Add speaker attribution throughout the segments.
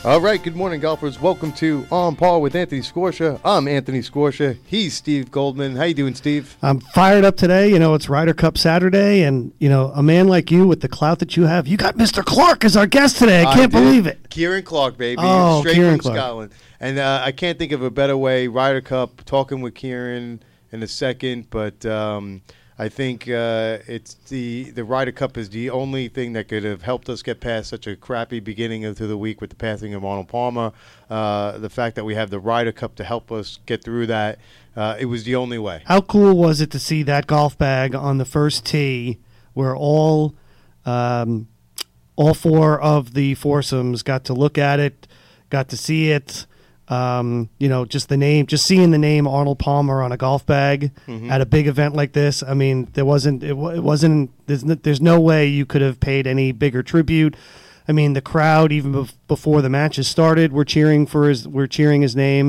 Speaker 1: All right, good morning, golfers. Welcome to On Par with Anthony Scorsia. I'm Anthony Scorsia. He's Steve Goldman. How you doing, Steve?
Speaker 2: I'm fired up today. It's Ryder Cup Saturday, and, a man like you with the clout that you have, you got Mr. Clark as our guest today. I can't believe it.
Speaker 1: Kieran Clark, baby.
Speaker 2: Oh,
Speaker 1: straight
Speaker 2: Kieran
Speaker 1: from
Speaker 2: Clark.
Speaker 1: Scotland. And I can't think of a better way. Ryder Cup, talking with Kieran in a second, but I think it's the Ryder Cup is the only thing that could have helped us get past such a crappy beginning to the week with the passing of Arnold Palmer. The fact that we have the Ryder Cup to help us get through that, it was the only way.
Speaker 2: How cool was it to see that golf bag on the first tee where all four of the foursomes got to look at it, got to see it. Just the name, just seeing the name Arnold Palmer on a golf bag at a big event like this. I mean, there's no way you could have paid any bigger tribute. I mean, the crowd, even before the matches started, were cheering his name.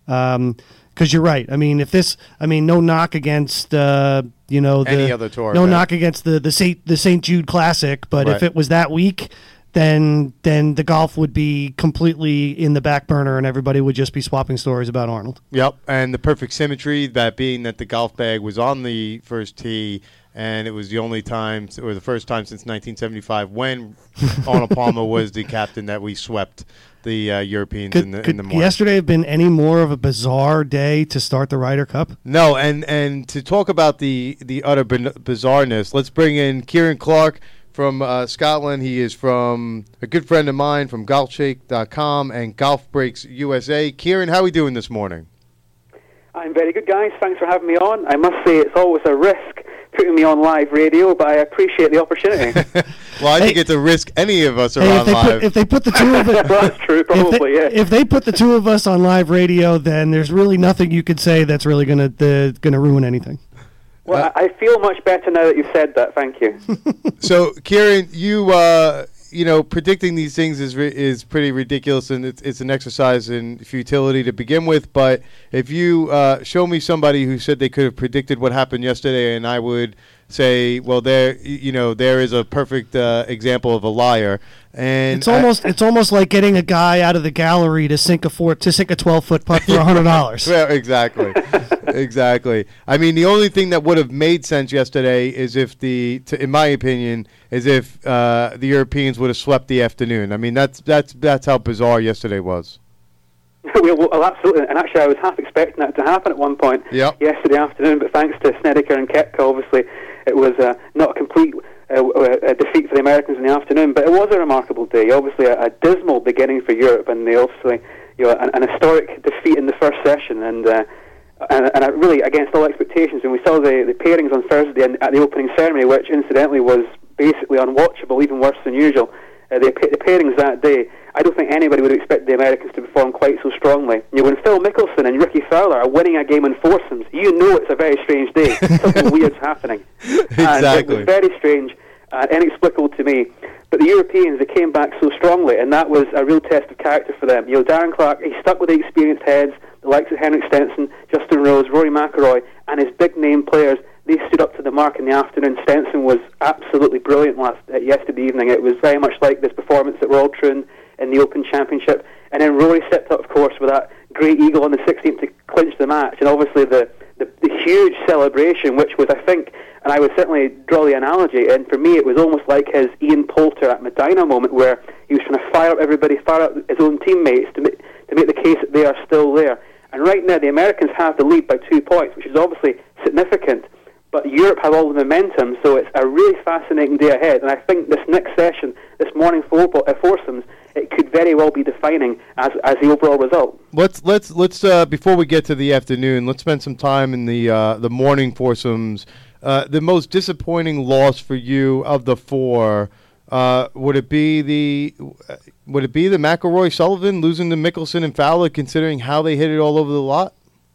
Speaker 2: Because you're right. I mean, no knock against, any
Speaker 1: other tour.
Speaker 2: No knock against the St. Jude Classic, but
Speaker 1: right.
Speaker 2: If it was that week, then the golf would be completely in the back burner and everybody would just be swapping stories about Arnold.
Speaker 1: Yep, and the perfect symmetry, that being that the golf bag was on the first tee, and it was the only time, or the first time since 1975, when Arnold Palmer was the captain, that we swept the Europeans in the morning.
Speaker 2: Yesterday have been any more of a bizarre day to start the Ryder Cup?
Speaker 1: No, and to talk about the utter bizarreness, let's bring in Kieran Clark from Scotland. He is from a good friend of mine from golfshake.com and Golf Breaks USA. Kieran, how are we doing this morning?
Speaker 3: I'm very good, guys. Thanks for having me on. I must say it's always a risk putting me on live radio, but I appreciate the opportunity.
Speaker 1: Well, I think it's a risk any of us are on live.
Speaker 2: If they put the two of us,
Speaker 3: well, that's true, probably.
Speaker 2: If they put the two of us on live radio, then there's really nothing you could say that's really gonna ruin anything.
Speaker 3: Well, I feel much better now that you've said that. Thank you.
Speaker 1: So, Kieran, you predicting these things is pretty ridiculous, and it's an exercise in futility to begin with. But if you show me somebody who said they could have predicted what happened yesterday, and I would say, well, there is a perfect example of a liar. And
Speaker 2: it's almost like getting a guy out of the gallery to sink a 12-foot putt for $100.
Speaker 1: Well, exactly. Exactly. I mean, the only thing that would have made sense yesterday is in my opinion, is if the Europeans would have swept the afternoon. I mean, that's how bizarre yesterday was.
Speaker 3: Well, absolutely. And actually, I was half expecting that to happen at one point yesterday afternoon, but thanks to Snedeker and Koepka, obviously, it was not a complete a defeat for the Americans in the afternoon, but it was a remarkable day. Obviously, a dismal beginning for Europe, and they obviously, an historic defeat in the first session, and really against all expectations. And we saw the pairings on Thursday at the opening ceremony, which incidentally was basically unwatchable, even worse than usual. The pairings that day, I don't think anybody would expect the Americans to perform quite so strongly. When Phil Mickelson and Ricky Fowler are winning a game in foursomes, it's a very strange day. Something weird's happening.
Speaker 1: Exactly.
Speaker 3: And it was very strange, inexplicable to me. But the Europeans, they came back so strongly, and that was a real test of character for them. Darren Clark, he stuck with the experienced heads, the likes of Henrik Stenson, Justin Rose, Rory McIlroy, and his big-name players. They stood up to the mark in the afternoon. Stenson was absolutely brilliant yesterday evening. It was very much like this performance at Royal Troon in the Open Championship. And then Rory stepped up, of course, with that great eagle on the 16th to clinch the match. And obviously the huge celebration, which was, I think, and I would certainly draw the analogy, and for me it was almost like his Ian Poulter at Medina moment, where he was trying to fire up everybody, fire up his own teammates to make the case that they are still there. And right now the Americans have the lead by 2 points, which is obviously significant. But Europe have all the momentum, so it's a really fascinating day ahead. And I think this next session, this morning foursomes, it could very well be defining as the overall result.
Speaker 1: Let's before we get to the afternoon, let's spend some time in the morning foursomes. The most disappointing loss for you of the four, would it be the McIlroy Sullivan losing to Mickelson and Fowler, considering how they hit it all over the lot?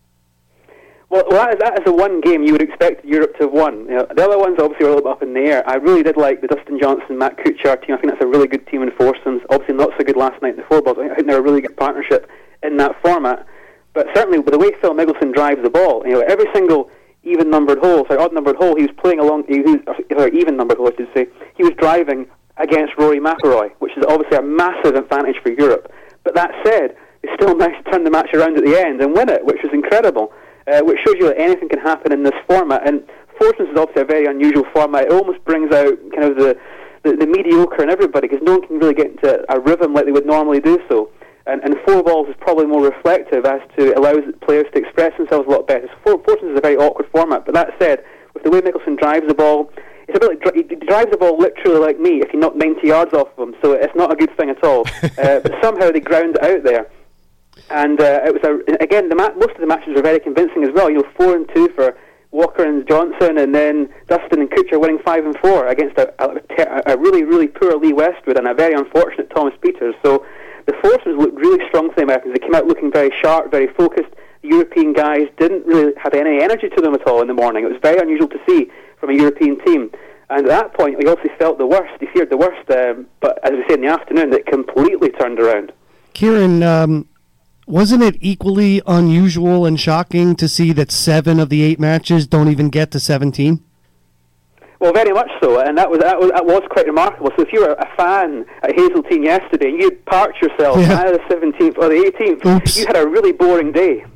Speaker 3: Well, that is the one game you would expect Europe to have won. The other ones obviously were a little bit up in the air. I really did like the Dustin Johnson, Matt Kuchar team. I think that's a really good team in foursomes. Obviously not so good last night in the fourballs. I think they're a really good partnership in that format. But certainly with the way Phil Mickelson drives the ball, every single odd-numbered hole, he was playing along, even-numbered hole, I should say, he was driving against Rory McIlroy, which is obviously a massive advantage for Europe. But that said, they still managed to turn the match around at the end and win it, which was incredible, which shows you that anything can happen in this format. And foursomes is obviously a very unusual format. It almost brings out kind of the mediocre in everybody, because no one can really get into a rhythm like they would normally do so. And four balls is probably more reflective as to it allows players to express themselves a lot better. So foursomes is a very awkward format. But that said, with the way Mickelson drives the ball, it's a bit like he drives the ball literally like me if you knock 90 yards off of him, so it's not a good thing at all. But somehow they ground it out there. And it was again, most of the matches were very convincing as well. 4-2 for Walker and Johnson, and then Dustin and Kuchar winning 5-4 against a really, really poor Lee Westwood and a very unfortunate Thomas Pieters. So the foursomes looked really strong for the Americans. They came out looking very sharp, very focused. The European guys didn't really have any energy to them at all in the morning. It was very unusual to see from a European team. And at that point, we obviously felt the worst. He feared the worst. But as we said in the afternoon, it completely turned around.
Speaker 2: Kieran, wasn't it equally unusual and shocking to see that 7 of the 8 matches don't even get to 17?
Speaker 3: Well, very much so, and that was quite remarkable. So if you were a fan at Hazeltine yesterday and you'd parked yourself either the 17th or the 18th, you had a really boring day.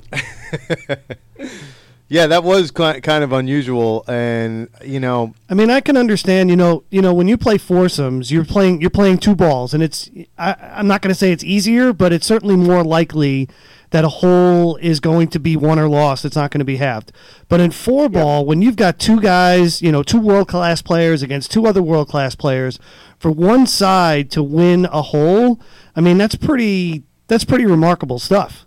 Speaker 1: Yeah, that was kind of unusual, and
Speaker 2: I mean, I can understand. When you play foursomes, you're playing 2 balls, and I'm not going to say it's easier, but it's certainly more likely that a hole is going to be won or lost. It's not going to be halved. But in 4-ball, when you've got 2 guys, 2 world-class players against 2 other world-class players, for one side to win a hole, I mean, that's pretty remarkable stuff.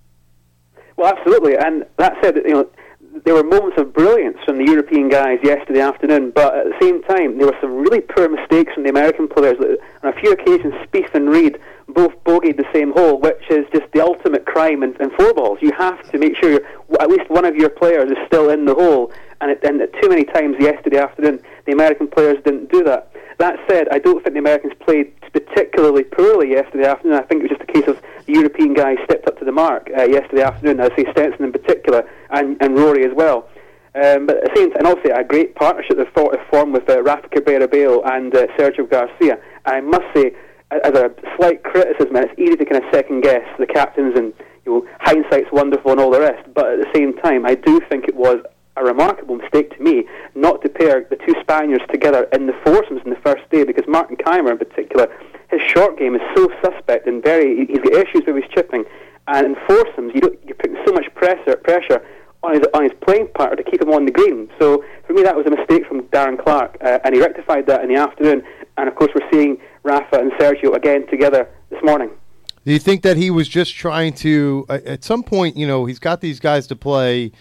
Speaker 3: Well, absolutely, and that said, there were moments of brilliance from the European guys yesterday afternoon, but at the same time, there were some really poor mistakes from the American players. On a few occasions, Spieth and Reed both bogeyed the same hole, which is just the ultimate crime in 4 balls. You have to make sure at least one of your players is still in the hole, and too many times yesterday afternoon, the American players didn't do that. That said, I don't think the Americans played particularly poorly yesterday afternoon. I think it was just a case of the European guys stepped up to the mark yesterday afternoon. I'd say Stenson in particular, and Rory as well. But at the same time, and obviously a great partnership that formed with Rafa Cabrera-Bello and Sergio Garcia. I must say, as a slight criticism, and it's easy to kind of second guess the captains, and hindsight's wonderful and all the rest. But at the same time, I do think it was a remarkable mistake to me not to pair the 2 Spaniards together in the foursomes in the first day, because Martin Kaymer in particular, his short game is so suspect and he's got issues with his chipping, and in foursomes you're putting so much pressure on his playing partner to keep him on the green. So for me that was a mistake from Darren Clarke, and he rectified that in the afternoon, and of course we're seeing Rafa and Sergio again together this morning.
Speaker 1: Do you think that he was just trying to, at some point, he's got these guys to play,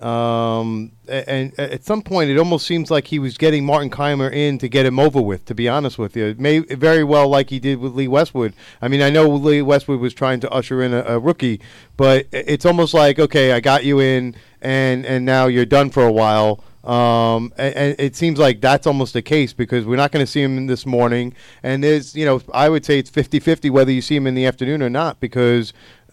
Speaker 1: and at some point it almost seems like he was getting Martin Kaymer in to get him over with, to be honest with you. It may very well like he did with Lee Westwood. I mean, I know Lee Westwood was trying to usher in a rookie, but it's almost like, okay, I got you in, and now you're done for a while. And it seems like that's almost the case, because we're not going to see him this morning. And there's, I would say it's 50-50 whether you see him in the afternoon or not, because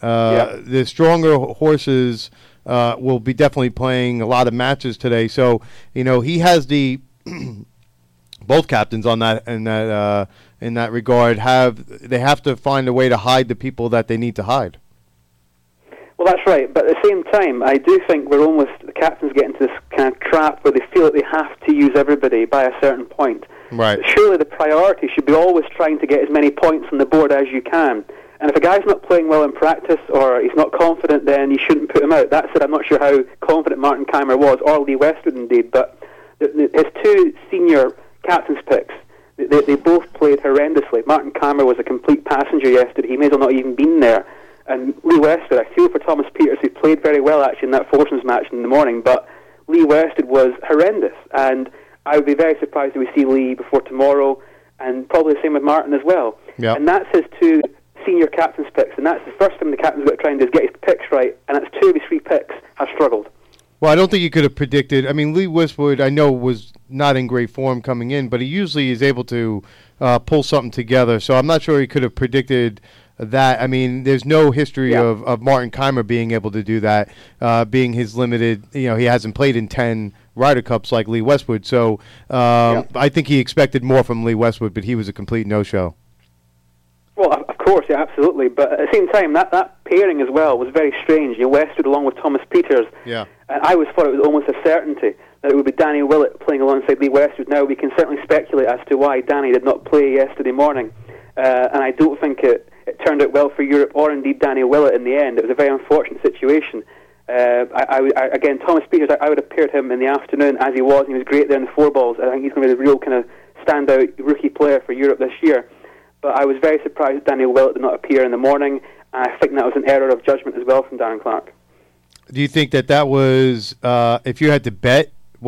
Speaker 1: the stronger horses will be definitely playing a lot of matches today. So, he has the both captains on that in that regard they have to find a way to hide the people that they need to hide.
Speaker 3: Well, that's right, but at the same time, I do think the captains get into this kind of trap where they feel that they have to use everybody by a certain point.
Speaker 1: Right.
Speaker 3: Surely the priority should be always trying to get as many points on the board as you can. And if a guy's not playing well in practice, or he's not confident, then you shouldn't put him out. That said, I'm not sure how confident Martin Kaymer was, or Lee Westwood indeed, but his 2 senior captain's picks, they both played horrendously. Martin Kaymer was a complete passenger yesterday. He may as well not even been there. And Lee Westwood, I feel for Thomas Pieters, who played very well actually in that foursomes match in the morning, but Lee Westwood was horrendous. And I would be very surprised if we see Lee before tomorrow, and probably the same with Martin as well.
Speaker 1: Yep.
Speaker 3: And that's his 2 senior captain's picks, and that's the first thing the captain's got to try and do is get his picks right, and that's 2 of his 3 picks have struggled.
Speaker 1: Well, I don't think you could have predicted. I mean, Lee Westwood, I know, was not in great form coming in, but he usually is able to pull something together, so I'm not sure he could have predicted that. I mean, there's no history of Martin Kaymer being able to do that, being his limited, he hasn't played in 10 Ryder Cups like Lee Westwood, so I think he expected more from Lee Westwood, but he was a complete no-show.
Speaker 3: Well, of course, course, yeah, absolutely. But at the same time, that pairing as well was very strange. Westwood along with Thomas Peters.
Speaker 1: Yeah.
Speaker 3: And I always thought it was almost a certainty that it would be Danny Willett playing alongside Lee Westwood. Now, we can certainly speculate as to why Danny did not play yesterday morning. And I don't think it turned out well for Europe, or indeed Danny Willett in the end. It was a very unfortunate situation. Again, Thomas Peters, I would have paired him in the afternoon as he was. He was great there in the four balls. I think he's going to be the real kind of standout rookie player for Europe this year. But I was very surprised that Daniel Willett did not appear in the morning. And I think that was an error of judgment as well from Darren Clarke.
Speaker 1: Do you think that was, if you had to bet,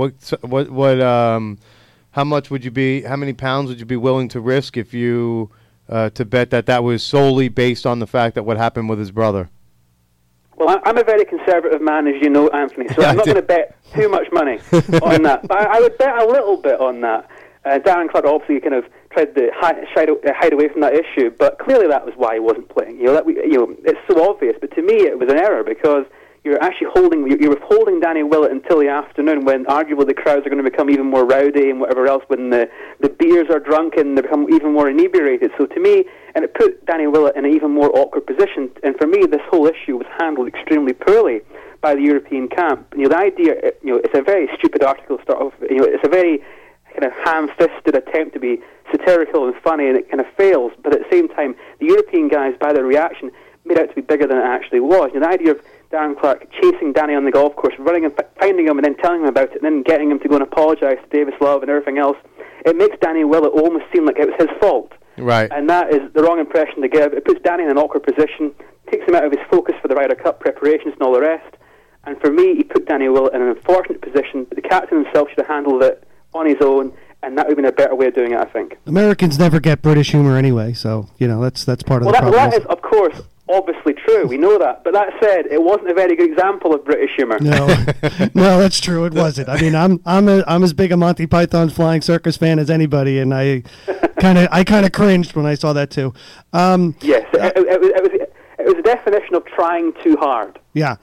Speaker 1: how much would you be, how many pounds would you be willing to risk if you, to bet that was solely based on the fact that what happened with his brother?
Speaker 3: Well, I'm a very conservative man, as you know, Anthony, so I'm not going to bet too much money on that. But I would bet a little bit on that. Darren Clarke obviously kind of tried to hide away from that issue, but clearly that was why he wasn't playing. It's so obvious, but to me it was an error because you're actually holding Danny Willett until the afternoon when arguably the crowds are going to become even more rowdy and whatever else when the beers are drunk and they become even more inebriated. So to me, and it put Danny Willett in an even more awkward position. And for me, this whole issue was handled extremely poorly by the European camp. The idea, it's a very stupid article. It's a very kind of ham-fisted attempt to be satirical and funny, and it kind of fails. But at the same time, the European guys, by their reaction, made out to be bigger than it actually was. The idea of Darren Clarke chasing Danny on the golf course, running and finding him and then telling him about it, and then getting him to go and apologise to Davis Love and everything else, it makes Danny Willett almost seem like it was his fault.
Speaker 1: Right.
Speaker 3: And that is the wrong impression to give. It puts Danny in an awkward position, takes him out of his focus for the Ryder Cup preparations and all the rest. And for me, he put Danny Willett in an unfortunate position, but the captain himself should have handled it on his own, and that would have been a better way of doing it, I think.
Speaker 2: Americans never get British humor anyway, so, that's part of the problem.
Speaker 3: Well, that is, of course, obviously true. We know that. But that said, it wasn't a very good example of British humor.
Speaker 2: No, that's true. It wasn't. I mean, I'm as big a Monty Python's Flying Circus fan as anybody, and I kind of cringed when I saw that too.
Speaker 3: Yes, it was a definition of trying too hard.
Speaker 2: Yeah.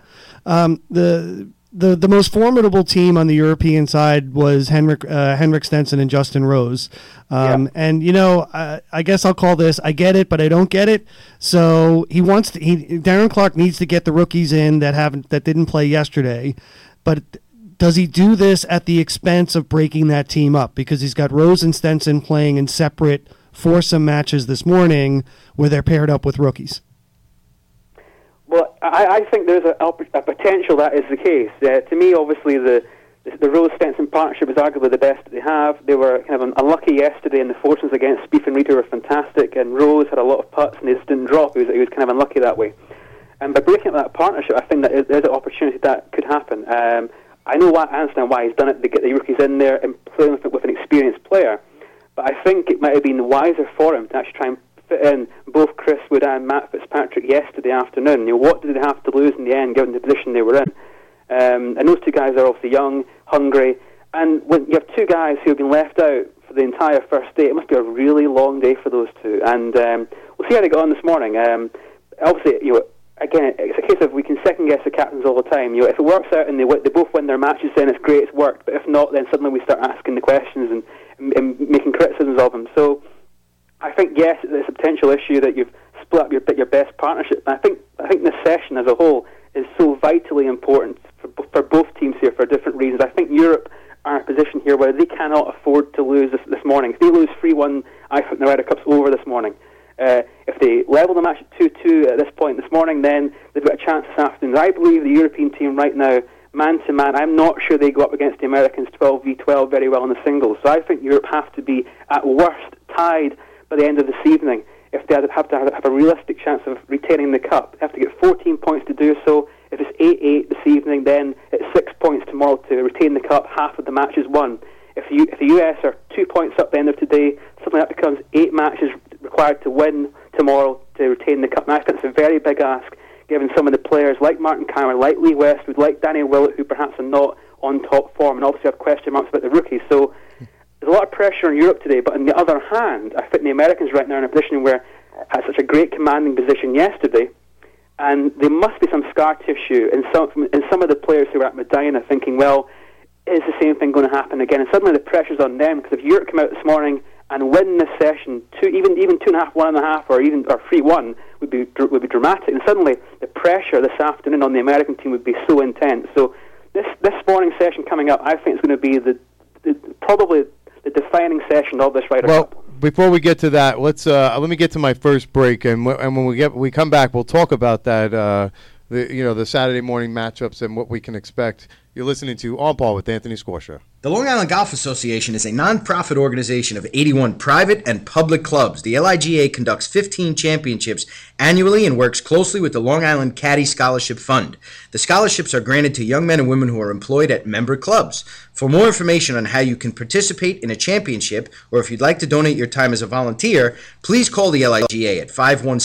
Speaker 2: The most formidable team on the European side was Henrik Stenson and Justin Rose. And, I guess I'll call this, I get it, but I don't get it. So Darren Clarke needs to get the rookies in that didn't play yesterday. But does he do this at the expense of breaking that team up? Because he's got Rose and Stenson playing in separate foursome matches this morning where they're paired up with rookies.
Speaker 3: Well, I think there's a potential that is the case. To me, obviously, the Rose-Stenson partnership is arguably the best that they have. They were kind of unlucky yesterday, and the foursomes against Spieth and Rita were fantastic, and Rose had a lot of putts, and they just didn't drop. He was kind of unlucky that way. And by breaking up that partnership, I think that there's an opportunity that could happen. I understand why he's done it, to get the rookies in there and play with an experienced player. But I think it might have been wiser for him to actually try and fit in both Chris Wood and Matt Fitzpatrick yesterday afternoon. What did they have to lose in the end, given the position they were in? And those two guys are obviously young, hungry, and when you have two guys who have been left out for the entire first day, it must be a really long day for those two. And we'll see how they go on this morning. Obviously, again, it's a case of we can second guess the captains all the time. If it works out and they both win their matches, then it's great, it's worked. But if not, then suddenly we start asking the questions and making criticisms of them. So I think, yes, it's a potential issue that you've split up your best partnership. I think this session as a whole is so vitally important for both teams here for different reasons. I think Europe are in a position here where they cannot afford to lose this morning. If they lose 3-1, I think the Ryder Cup's over this morning. If they level the match at 2-2 at this point this morning, then they've got a chance this afternoon. I believe the European team right now, man to man, I'm not sure they go up against the Americans 12v12 very well in the singles. So I think Europe have to be at worst tied by the end of this evening if they have to have a realistic chance of retaining the cup. They have to get 14 points to do so. If it's 8-8 this evening, then it's 6 points tomorrow to retain the cup. Half of the match is won. If the US are 2 points up at the end of today, suddenly that becomes 8 matches required to win tomorrow to retain the cup. And I think it's a very big ask, given some of the players like Martin Kaymer, like Lee Westwood, like Danny Willett, who perhaps are not on top form, and obviously have question marks about the rookies. So there's a lot of pressure on Europe today, but on the other hand, I think the Americans right now are in a position where had such a great commanding position yesterday, and there must be some scar tissue in some of the players who were at Medina thinking, well, is the same thing going to happen again? And suddenly the pressure's on them, because if Europe come out this morning and win this session, even 2.5, 1.5, or 3-1 would be dramatic. And suddenly the pressure this afternoon on the American team would be so intense. So this morning session coming up, I think is going to be probably the defining session of this Ryder Cup.
Speaker 1: Before we get to that, let me get to my first break, and when we come back, we'll talk about that. The Saturday morning matchups and what we can expect. You're listening to On Par with Anthony Scorsia.
Speaker 4: The Long Island Golf Association is a non-profit organization of 81 private and public clubs. The LIGA conducts 15 championships annually and works closely with the Long Island Caddy Scholarship Fund. The scholarships are granted to young men and women who are employed at member clubs. For more information on how you can participate in a championship, or if you'd like to donate your time as a volunteer, please call the LIGA at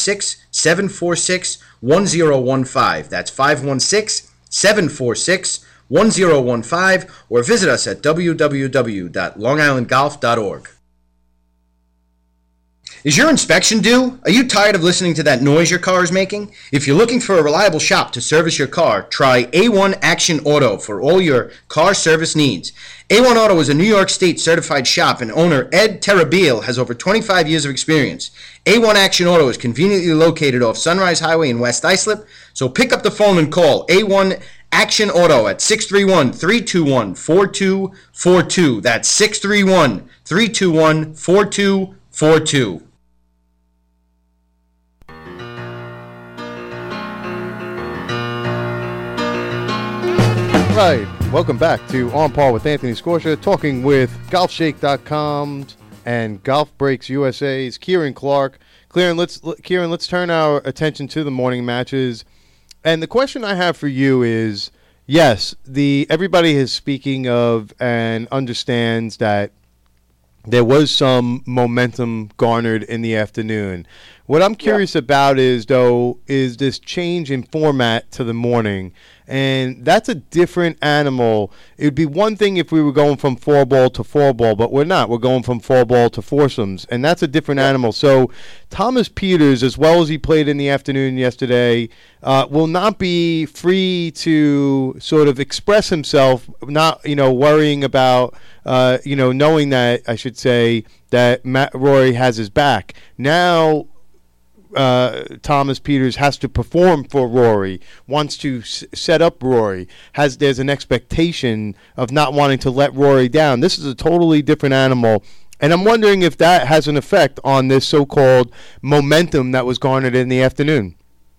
Speaker 4: 516-746-1015. That's 516-746-1015. 1015, or visit us at www.longislandgolf.org. Is your inspection due? Are you tired of listening to that noise your car is making? If you're looking for a reliable shop to service your car, try A1 Action Auto for all your car service needs. A1 Auto is a New York State certified shop, and owner Ed Terabile has over 25 years of experience. A1 Action Auto is conveniently located off Sunrise Highway in West Islip, so pick up the phone and call A1 Action Auto at 631-321-4242. That's 631-321-4242.
Speaker 1: Right. Welcome back to On Par with Anthony Scorsia, talking with GolfShake.com and Golf Breaks USA's Kieran Clark. Kieran, let's turn our attention to the morning matches. And the question I have for you is, yes, everybody is speaking of and understands that there was some momentum garnered in the afternoon. What I'm curious about is this change in format to the morning. And that's a different animal. It would be one thing if we were going from 4-ball to 4-ball, but we're not. We're going from 4-ball to foursomes, and that's a different animal. So Thomas Pieters, as well as he played in the afternoon yesterday, will not be free to sort of express himself, not worrying about, knowing that, I should say, that Rory has his back. Now Thomas Pieters has to perform for Rory, wants to set up Rory, there's an expectation of not wanting to let Rory down. This is a totally different animal, and I'm wondering if that has an effect on this so-called momentum that was garnered in the afternoon.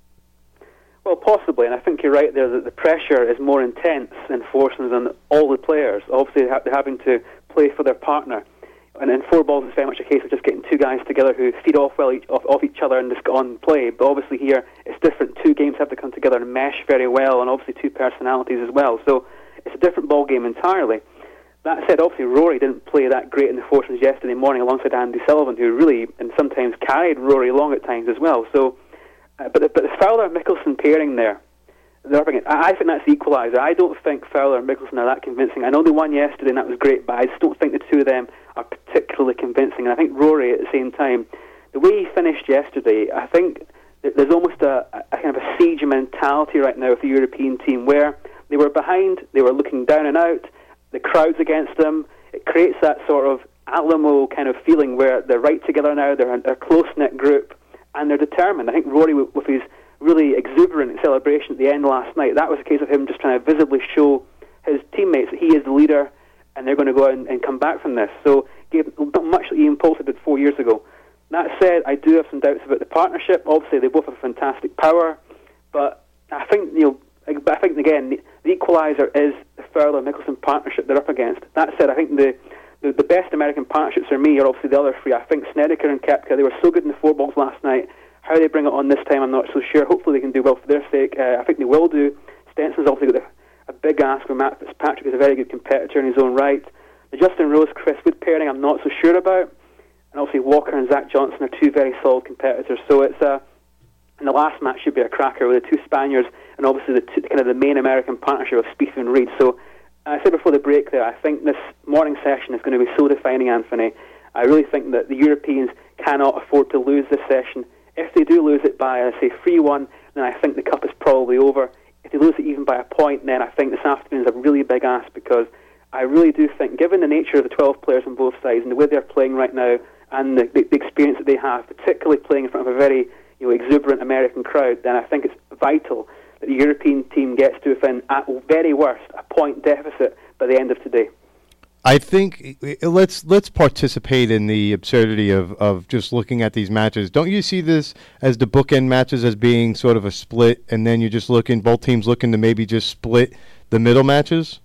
Speaker 3: Well, possibly, and I think you're right there that the pressure is more intense in foursomes than all the players. Obviously, they're having to play for their partner. And in 4 balls, it's very much a case of just getting two guys together who feed off each other and just go on and play. But obviously here, it's different. Two games have to come together and mesh very well, and obviously two personalities as well. So it's a different ball game entirely. That said, obviously Rory didn't play that great in the foursomes yesterday morning alongside Andy Sullivan, who really and sometimes carried Rory along at times as well. So, but the Fowler-Mickelson pairing there, I think that's the equaliser. I don't think Fowler and Mickelson are that convincing. I know they won yesterday and that was great, but I just don't think the two of them are particularly convincing. And I think Rory, at the same time, the way he finished yesterday, I think there's almost a kind of a siege mentality right now of the European team where they were behind, they were looking down and out, the crowd's against them. It creates that sort of Alamo kind of feeling where they're right together now, they're a close-knit group, and they're determined. I think Rory, with his really exuberant celebration at the end last night, that was a case of him just trying to visibly show his teammates that he is the leader and they're going to go out and come back from this. So not much that Ian Poulter did 4 years ago. That said, I do have some doubts about the partnership. Obviously, they both have fantastic power, but I think again the equaliser is the Fowler-Mickelson partnership they're up against. That said, I think the best American partnerships for me are obviously the other three. I think Snedeker and Koepka, they were so good in the 4 balls last night. How they bring it on this time, I'm not so sure. Hopefully they can do well for their sake. I think they will do. Stenson's obviously got a big ask for Matt Fitzpatrick, is a very good competitor in his own right. The Justin Rose-Chris Wood pairing I'm not so sure about. And obviously Walker and Zach Johnson are two very solid competitors. So it's and the last match should be a cracker with the two Spaniards and obviously the main American partnership of Spieth and Reed. So I said before the break there, I think this morning session is going to be so defining, Anthony. I really think that the Europeans cannot afford to lose this session. If they do lose it by, say, 3-1, then I think the Cup is probably over. If they lose it even by a point, then I think this afternoon is a really big ask, because I really do think, given the nature of the 12 players on both sides and the way they're playing right now, and the experience that they have, particularly playing in front of a very exuberant American crowd, then I think it's vital that the European team gets to within, at very worst, a point deficit by the end of today.
Speaker 1: I think let's participate in the absurdity of just looking at these matches. Don't you see this as the bookend matches as being sort of a split, and then you're just both teams looking to maybe just split the middle matches?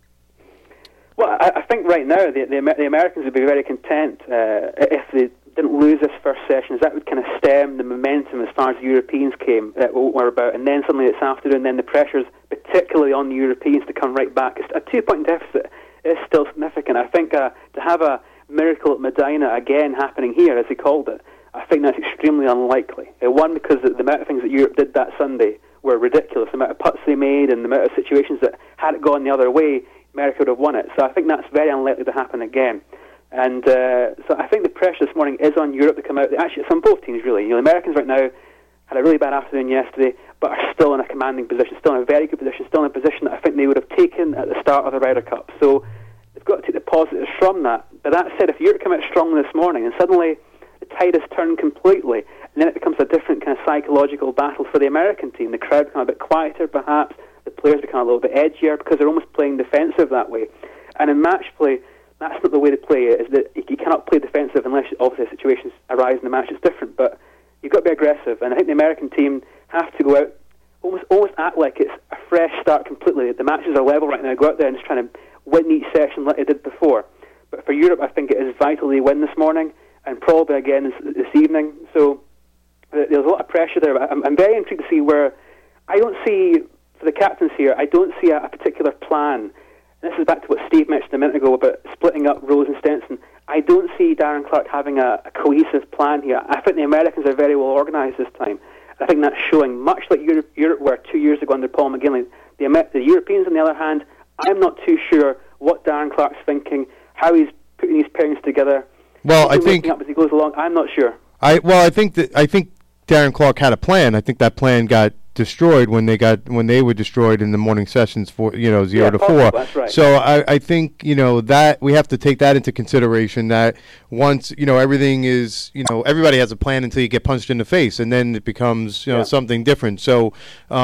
Speaker 3: Well, I think right now the Americans would be very content if they didn't lose this first session. That would kind of stem the momentum as far as the Europeans were about, and then suddenly this afternoon, then the pressures, particularly on the Europeans, to come right back. A 2-point deficit is still significant. I think to have a miracle at Medina again happening here, as he called it, I think that's extremely unlikely. One, because the amount of things that Europe did that Sunday were ridiculous. The amount of putts they made and the amount of situations that, had it gone the other way, America would have won it. So I think that's very unlikely to happen again. And so I think the pressure this morning is on Europe to come out. Actually, it's on both teams, really. The Americans right now had a really bad afternoon yesterday, but are still in a commanding position, still in a very good position, still in a position that I think they would have taken at the start of the Ryder Cup. So they've got to take the positives from that. But that said, if Europe come out strongly this morning and suddenly the tide has turned completely, and then it becomes a different kind of psychological battle for the American team. The crowd become a bit quieter, perhaps. The players become a little bit edgier because they're almost playing defensive that way. And in match play, that's not the way to play it. Is that you cannot play defensive unless obviously situations arise in the match. It's different, but you've got to be aggressive. And I think the American team have to go out, almost act like it's a fresh start completely. The matches are level right now. Go out there and just trying to win each session like they did before. But for Europe, I think it is vital they win this morning and probably again this evening. So there's a lot of pressure there. I'm very intrigued to see where I don't see, for the captains here, I don't see a particular plan. And this is back to what Steve mentioned a minute ago about splitting up Rose and Stenson. I don't see Darren Clarke having a cohesive plan here. I think the Americans are very well organised this time. I think that's showing, much like Europe were 2 years ago under Paul McGinley. The Europeans, on the other hand, I'm not too sure what Darren Clarke's thinking, how he's putting these pairings together.
Speaker 1: Well, I think
Speaker 3: up as he goes along. I'm not sure.
Speaker 1: I think Darren Clarke had a plan. I think that plan got destroyed when they were destroyed in the morning sessions for 0 to 4.
Speaker 3: That's right.
Speaker 1: So I think that we have to take that into consideration, that once everything is everybody has a plan until you get punched in the face, and then it becomes something different. So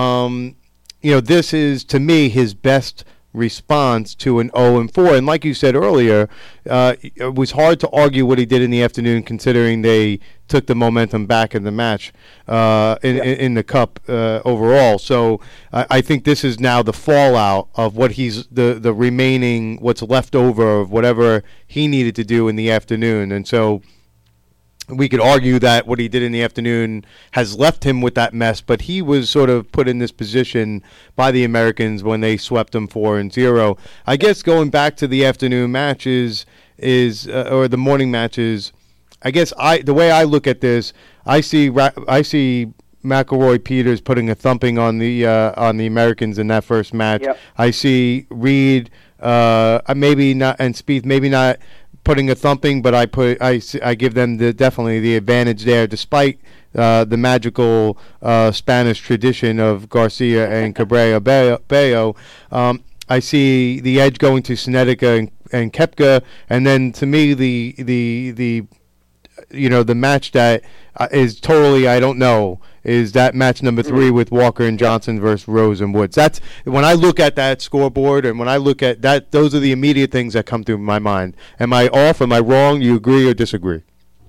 Speaker 1: this is, to me, his best response to an 0-4, and like you said earlier, it was hard to argue what he did in the afternoon, considering they took the momentum back in the match in the Cup overall. So I think this is now the fallout of what he's the remaining, what's left over of whatever he needed to do in the afternoon. And so we could argue that what he did in the afternoon has left him with that mess, but he was sort of put in this position by the Americans when they swept him 4-0. I guess going back to the afternoon matches or the morning matches, I guess the way I look at this, I see McIlroy Peters putting a thumping on the Americans in that first match. Yep. I see Reed maybe not, and Spieth maybe not putting a thumping, but I give them definitely the advantage there, despite the magical Spanish tradition of Garcia and Cabrera Bello. I see the edge going to Snedeker and Koepka, and then to me the match that is totally, I don't know, is that match number 3 with Walker and Johnson versus Rose and Woods. That's when I look at that scoreboard, and when I look at that, those are the immediate things that come through my mind. Am I off? Am I wrong? You agree or disagree?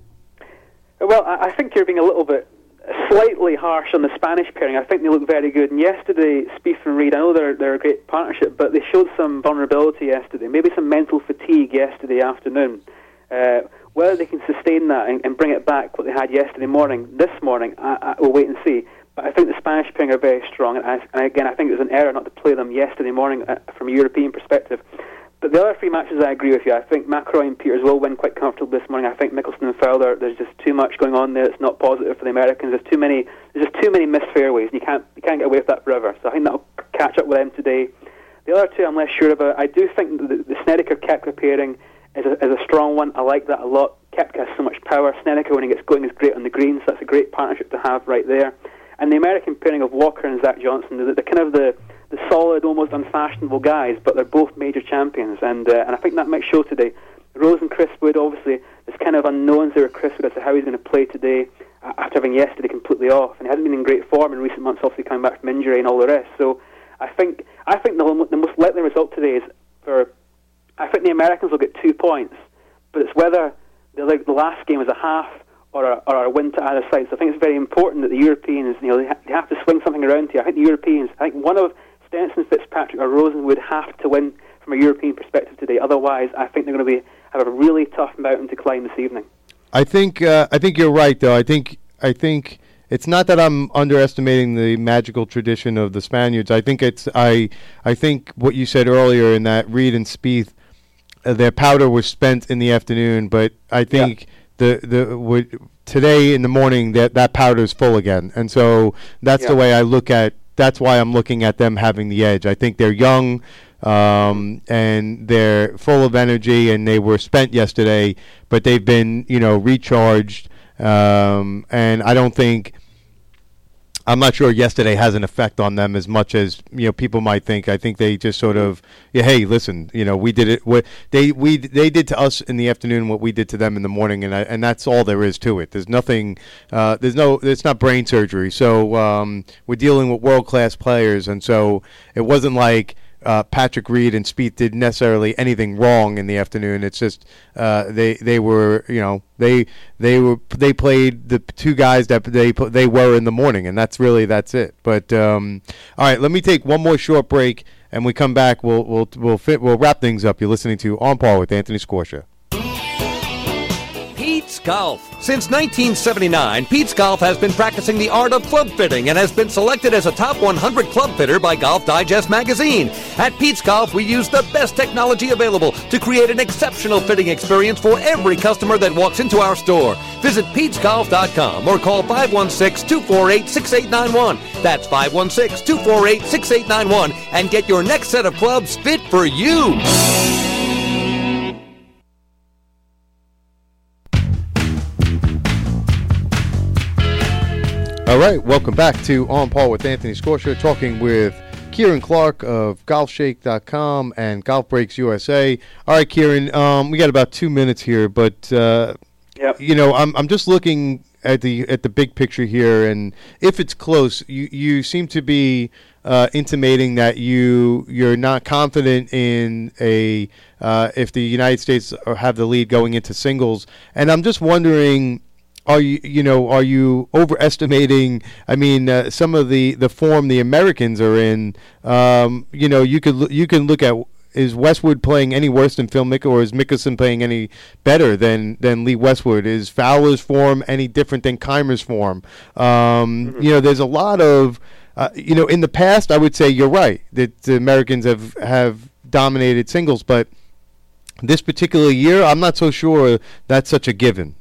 Speaker 3: Well, I think you're being a little bit slightly harsh on the Spanish pairing. I think they look very good. And yesterday, Spieth and Reed, I know they're a great partnership, but they showed some vulnerability yesterday, maybe some mental fatigue yesterday afternoon. Whether they can sustain that and bring it back, what they had yesterday morning, this morning, we'll wait and see. But I think the Spanish pairing are very strong, and again, I think it was an error not to play them yesterday morning from a European perspective. But the other 3 matches, I agree with you. I think McIlroy and Peters will win quite comfortably this morning. I think Mickelson and Fowler, there's just too much going on there. It's not positive for the Americans. There's just too many missed fairways, and you can't get away with that forever. So I think that'll catch up with them today. The other 2 I'm less sure about. I do think the Snedeker-Koepka pairing is a strong one. I like that a lot. Koepka has so much power. Snedeker, when he gets going, is great on the greens. So that's a great partnership to have right there. And the American pairing of Walker and Zach Johnson, the kind of the solid, almost unfashionable guys, but they're both major champions, and I think that might show today. Rose and Chris Wood, obviously, there's kind kind of unknowns there with Chris Wood as to how he's going to play today after having yesterday completely off, and he hasn't been in great form in recent months, obviously coming back from injury and all the rest. So I think the most likely result today is I think the Americans will get 2 points, but it's whether the last game is a half or a win to either side. So I think it's very important that the Europeans, they have to swing something around here. I think one of Stenson, Fitzpatrick or Rosen would have to win from a European perspective today. Otherwise, I think they're going to have a really tough mountain to climb this evening.
Speaker 1: I think you're right, though. I think it's not that I'm underestimating the magical tradition of the Spaniards. I think I think what you said earlier in that Reed and Spieth, their powder was spent in the afternoon, but I think today in the morning that powder is full again, and so that's the way I look at. That's why I'm looking at them having the edge. I think they're young. And they're full of energy, and they were spent yesterday, but they've been, recharged. And I'm not sure yesterday has an effect on them as much as people might think. I think they just sort of, hey, listen, we did it. What they did to us in the afternoon, what we did to them in the morning, and that's all there is to it. There's nothing. It's not brain surgery. So we're dealing with world-class players, and so it wasn't like Patrick Reed and Spieth did necessarily anything wrong in the afternoon. It's just they played the two guys that they were in the morning, and that's it. But all right, let me take one more short break, and we come back. We'll wrap things up. You're listening to On Par with Anthony Scorsia.
Speaker 5: Pete's Golf. Since 1979, Pete's Golf has been practicing the art of club fitting and has been selected as a top 100 club fitter by Golf Digest magazine. At Pete's Golf, we use the best technology available to create an exceptional fitting experience for every customer that walks into our store. Visit PetesGolf.com or call 516-248-6891. That's 516-248-6891 and get your next set of clubs fit for you.
Speaker 1: All right, welcome back to On Par with Anthony Scorsia, talking with Kieran Clark of GolfShake.com and Golf Breaks USA. All right, Kieran, we got about 2 minutes here, but I'm just looking at the big picture here, and if it's close, you seem to be intimating that you're not confident in if the United States have the lead going into singles, and I'm just wondering. Are you overestimating? I mean, some of the form the Americans are in. You can look at, is Westwood playing any worse than Phil Mickelson, or is Mickelson playing any better than Lee Westwood? Is Fowler's form any different than Keimer's form? There's a lot of in the past, I would say you're right that the Americans have dominated singles, but this particular year, I'm not so sure that's such a given.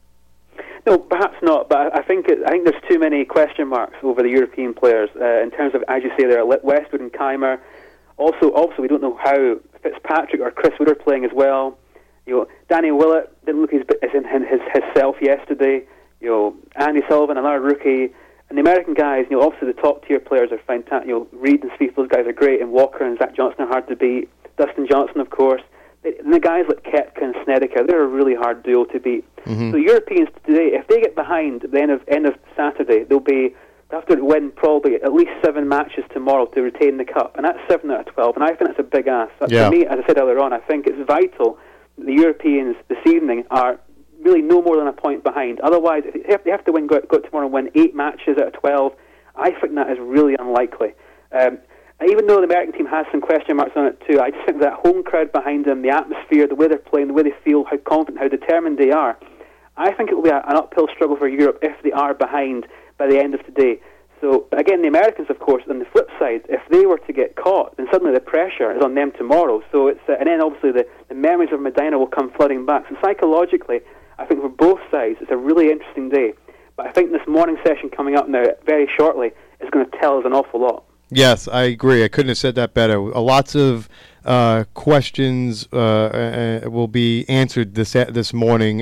Speaker 3: No, perhaps not, but I think there's too many question marks over the European players in terms of, as you say, there are Westwood and Keimer. Also, we don't know how Fitzpatrick or Chris Wood are playing as well. Danny Willett didn't look his self yesterday. Andy Sullivan, another rookie, and the American guys. Obviously the top tier players are fantastic. Reed and Spieth, those guys are great, and Walker and Zach Johnson are hard to beat. Dustin Johnson, of course. And the guys like Koepka and Snedeker, they're a really hard duo to beat. Mm-hmm. So Europeans today, if they get behind at the end of Saturday, they'll have to win probably at least 7 matches tomorrow to retain the cup, and that's 7 out of 12. And I think that's a big ask. For me, as I said earlier on, I think it's vital that the Europeans this evening are really no more than a point behind. Otherwise, if they have to go tomorrow and win 8 matches out of 12, I think that is really unlikely. Even though the American team has some question marks on it too, I just think that home crowd behind them, the atmosphere, the way they're playing, the way they feel, how confident, how determined they are, I think it will be an uphill struggle for Europe if they are behind by the end of today. So, again, the Americans, of course, on the flip side, if they were to get caught, then suddenly the pressure is on them tomorrow. So and then obviously the memories of Medina will come flooding back. So psychologically, I think for both sides, it's a really interesting day. But I think this morning session coming up now, very shortly, is going to tell us an awful lot.
Speaker 1: Yes, I agree. I couldn't have said that better. Lots of questions will be answered this morning,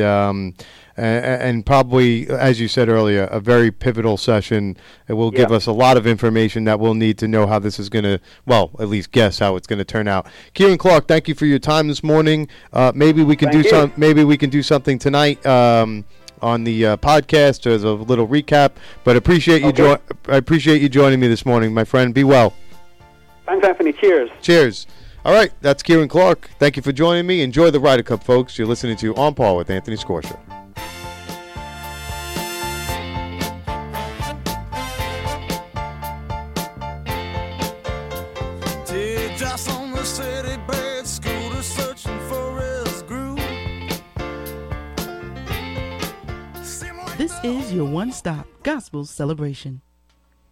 Speaker 1: and probably, as you said earlier, a very pivotal session. It will give us a lot of information that we'll need to know how this is going to, well, at least guess how it's going to turn out. Kieran Clark, thank you for your time this morning. Maybe we can do something tonight on the podcast as a little recap. But appreciate you I appreciate you joining me this morning, my friend. Be well.
Speaker 3: Thanks, Anthony. Cheers.
Speaker 1: Cheers. All right, that's Kieran Clark. Thank you for joining me. Enjoy the Ryder Cup, folks. You're listening to On Par with Anthony Scorsia.
Speaker 6: This is your one-stop gospel celebration.